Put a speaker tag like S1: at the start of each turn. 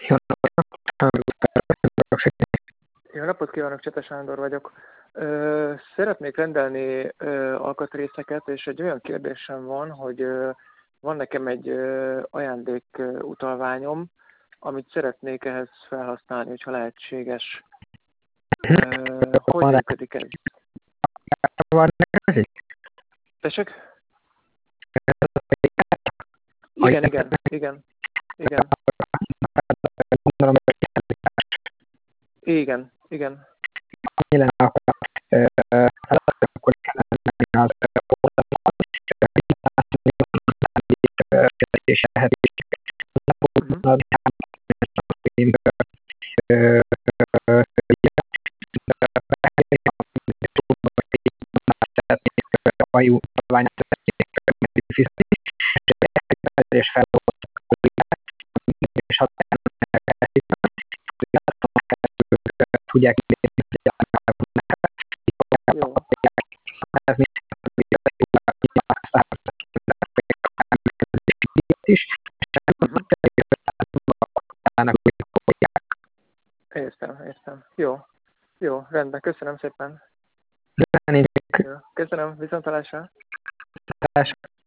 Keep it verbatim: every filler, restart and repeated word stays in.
S1: Jó napot kívánok,
S2: Jó napot kívánok, Csete Sándor vagyok. Ö, szeretnék rendelni ö, alkatrészeket, és egy olyan kérdésem van, hogy ö, van nekem egy ö, ajándék ö, utalványom, amit szeretnék ehhez felhasználni, hogyha lehetséges. Ö, hogy
S1: van
S2: működik ez?
S1: van rendelkezik?
S2: Tessék?
S1: Ha
S2: Igen, igen, igen, igen,
S1: gondolom,
S2: igen, igen.
S1: annyi lenne, akkor ö, hát akkor kellene az és lehet
S2: Uh-huh.
S1: hajú ványát szeretnék fizetni, és felolvastak a kollégát, és határon tudják idézni,
S2: Jó,
S1: is,
S2: uh-huh. Értem, értem. Jó, jó, rendben, köszönöm szépen. Jó, köszönöm, viszontlátásra.
S1: és